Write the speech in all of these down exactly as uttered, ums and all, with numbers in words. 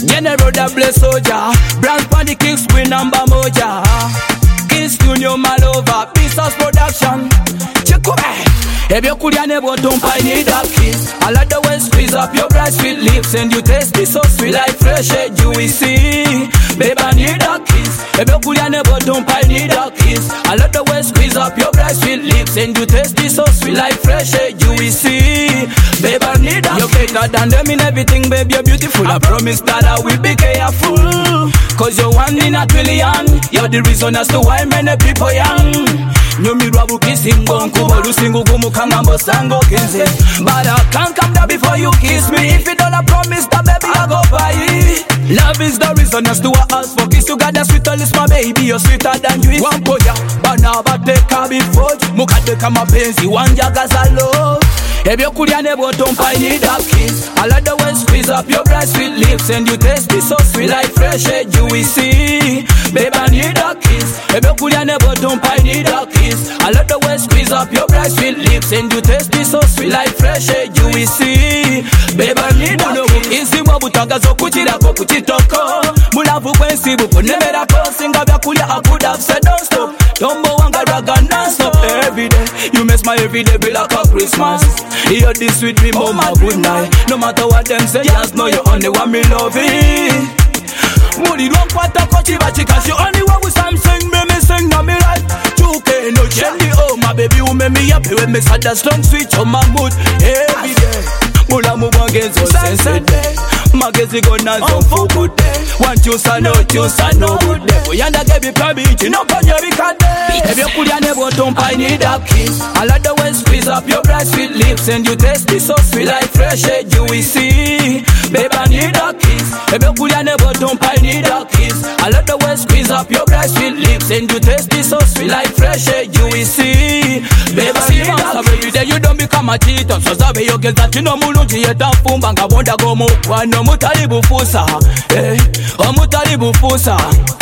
General double soldier, brand pan the kicks with number moja. Kiss Junior Malova, Pisos Production. Check it. If you could never don't I need a kiss. I like the way squeeze up your bright sweet lips and you taste me so sweet like fresh air juicy. Babe, I need a kiss. If you could never don't I need a kiss. I like the way squeeze up your bright sweet lips and you taste me so sweet like fresh air juicy. Babe, I need a kiss. You're better than them in everything, babe, you're beautiful. I promise that I will be careful. Cause you're one in a trillion. You're the reason as to why many people young. Nyumirwa bukisingo nkubo lusingo gumukangambo sango kinze. But I can't come down before you kiss me. If you don't promise that baby I go buy it. Love is the reason as to I ask for kiss. You got the sweetest my baby, you're sweeter than juice. One poya, but now but take a before. Mukade kama penzi, one jagaza love. If you could never don't I need a kiss. I like the way squeeze up your bright sweet lips and you taste me so sweet like fresh air juicy. Babe, I need a kiss. If you could never don't I need a kiss. I like the way squeeze up your bright sweet lips and you taste me so sweet like fresh air juicy. Babe, I need a kiss. Isi wabutangazo kuchirako kuchitoko. Mulavu kwensibu kunemerako. Singa vya kulia I could have said don't stop. Tombo wanga raga non-stop every day. You mess my everyday be like a Christmas. You're this sweet dream, oh my good night. No matter what them say, just know you only want me love it. Moody don't want to cut you, but you cause you only want with some sing, me me sing, now me like two K, no jelly, oh my baby, you make me happy when me sad that strong switch on my mood every day. Mula mubangenzo sense magezi gonna zo for good day. One choose and no choose and no good day. We yanda get be permit, no panya we can day. If you could never don't I need a kiss. I like the way squeeze up your bright sweet lips and you taste me so sweet like fresh air juicy. Babe, I need a kiss. If you could never don't I need a kiss. I like the way squeeze up your bright sweet lips and you taste me so sweet like fresh air juicy. Babe, I need a kiss. Every day you don't become a cheater. So sabe you get that you know mulungi yeta fumba nga bonda gomu wano mutali bufusa. Eh, omutali bufusa.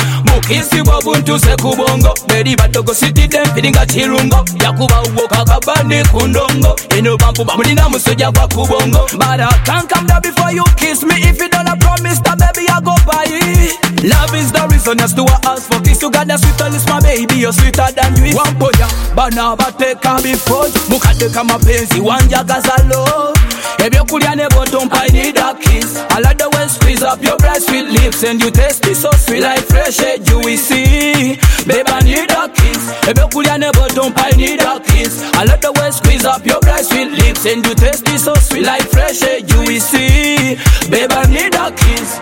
Mukisi wabuntu se kubongo. Beri batogo city dem feelinga chirungo. Yakuba uwoka kabani kundongo. Eno bampu bamulina musoja kwa kubongo. But I can't come down before you kiss me. If you don't promise that baby I go buy it. Love is the reason as to I ask for kiss. You got the sweetest my baby, you're sweeter than juice. One poya, but now but take a before. Mukade kama penzi, one jagaza love. If you could never don't I need a kiss. I like the way squeeze up your bright sweet lips and you taste me so sweet like fresh air juicy. Babe, I need a kiss. If you could never don't I need a kiss. I like the way squeeze up your bright sweet lips and you taste me so sweet like fresh air juicy. Babe, I need a kiss.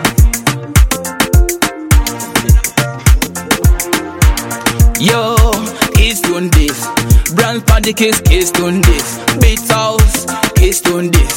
Yo, kiss on this. Brand pan the kiss, kiss on this. Beats house, kiss on this.